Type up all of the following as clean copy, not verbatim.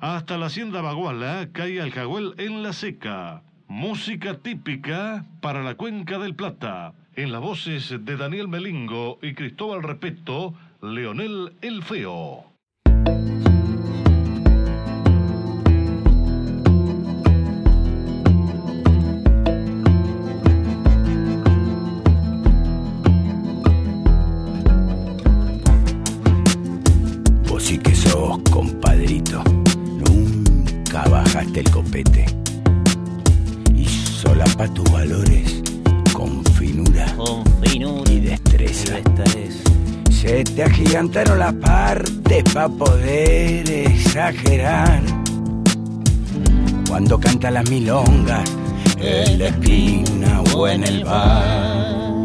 Hasta la hacienda Baguala cae Aljahuel en la seca. Música típica para la Cuenca del Plata. En las voces de Daniel Melingo y Cristóbal Repeto, Leonel el Feo. Vos sí que sos compadrito, nunca bajaste el copete y solapa tus valores con finura y destreza. Se te agigantaron las partes pa' poder exagerar. Cuando canta las milongas en la esquina o en el bar.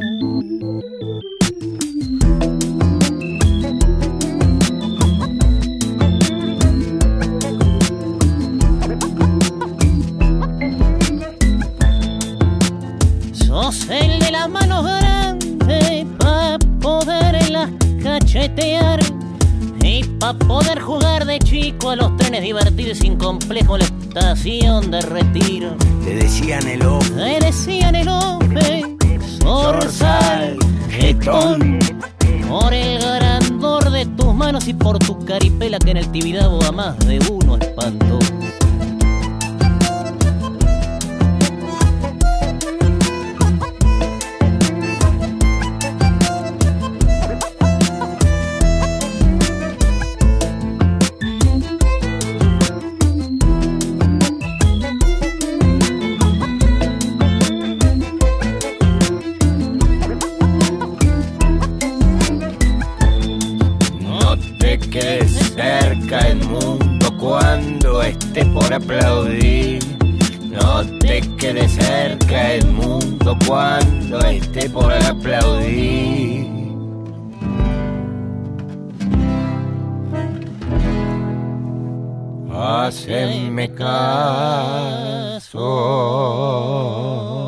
Sos el de las manos grandes pa' poderlas cachetear y pa' poder jugar de chico a los trenes divertidos sin complejo en la estación de retiro. Te decían el ojo, zorzal, jetón, por el grandor de tus manos y por tu caripela que en el Tibidabo a más de uno espantó. cerca el mundo cuando esté por aplaudir. No te quedes cerca el mundo cuando esté por aplaudir. Haceme caso.